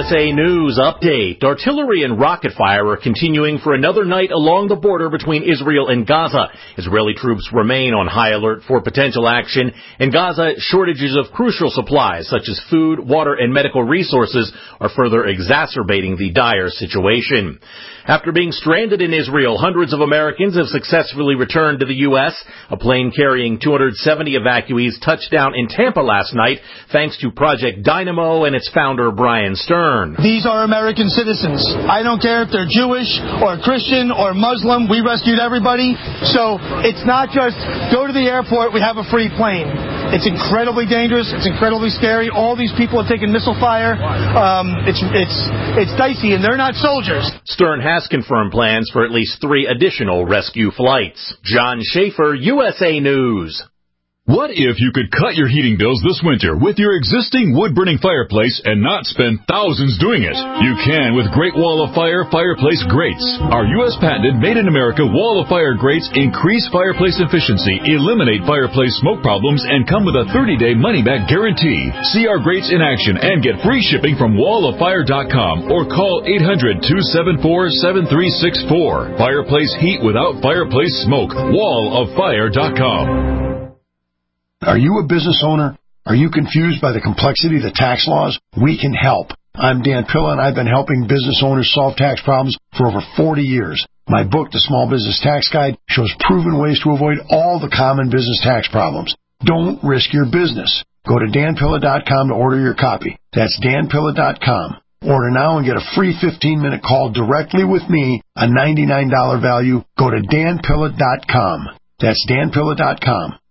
USA News update. Artillery and rocket fire are continuing for another night along the border between Israel and Gaza. Israeli troops remain on high alert for potential action. In Gaza, shortages of crucial supplies such as food, water, and medical resources are further exacerbating the dire situation. After being stranded in Israel, hundreds of Americans have successfully returned to the U.S. A plane carrying 270 evacuees touched down in Tampa last night thanks to Project Dynamo and its founder, Brian Stern. These are American citizens. I don't care if they're Jewish or Christian or Muslim. We rescued everybody. So it's not just go to the airport, we have a free plane. It's incredibly dangerous. It's incredibly scary. All these people are taking missile fire. It's dicey, and they're not soldiers. Stern has confirmed plans for at least 3 additional rescue flights. John Schaefer, USA News. What if you could cut your heating bills this winter with your existing wood-burning fireplace and not spend thousands doing it? You can with Great Wall of Fire fireplace grates. Our U.S. patented made-in-America Wall of Fire grates increase fireplace efficiency, eliminate fireplace smoke problems, and come with a 30-day money-back guarantee. See our grates in action and get free shipping from walloffire.com or call 800-274-7364. Fireplace heat without fireplace smoke. walloffire.com. Are you a business owner? Are you confused by the complexity of the tax laws? We can help. I'm Dan Pilla, and I've been helping business owners solve tax problems for over 40 years. My book, The Small Business Tax Guide, shows proven ways to avoid all the common business tax problems. Don't risk your business. Go to danpilla.com to order your copy. That's danpilla.com. Order now and get a free 15-minute call directly with me, a $99 value. Go to danpilla.com. That's danpilla.com.